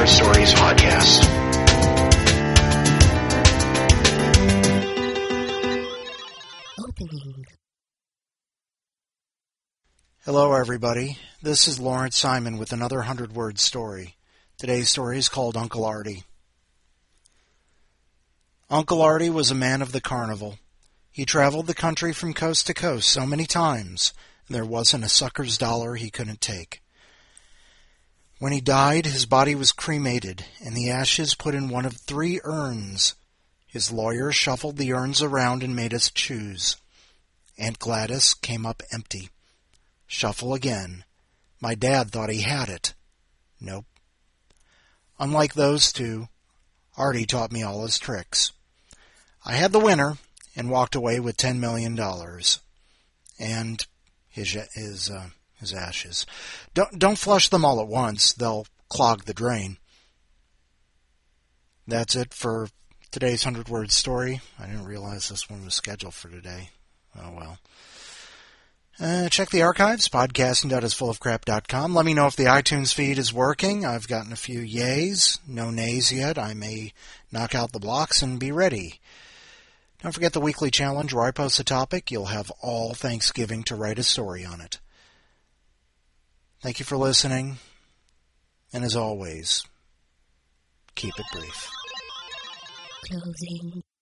Hundred Stories podcast. Opening. Hello, everybody. This is Lawrence Simon with another 100-word story. Today's story is called Uncle Artie. Uncle Artie was a man of the carnival. He traveled the country from coast to coast so many times, and there wasn't a sucker's dollar he couldn't take. When he died, his body was cremated, and the ashes put in one of 3 urns. His lawyer shuffled the urns around and made us choose. Aunt Gladys came up empty. Shuffle again. My dad thought he had it. Nope. Unlike those two, Artie taught me all his tricks. I had the winner and walked away with $10 million. And his ashes. Don't flush them all at once. They'll clog the drain. That's it for today's 100-word story. I didn't realize this one was scheduled for today. Oh well. Check the archives, podcasting.isfullofcrap.com. Let me know if the iTunes feed is working. I've gotten a few yays, no nays yet. I may knock out the blocks and be ready. Don't forget the weekly challenge where I post a topic. You'll have all Thanksgiving to write a story on it. Thank you for listening. And as always, keep it brief. Closing.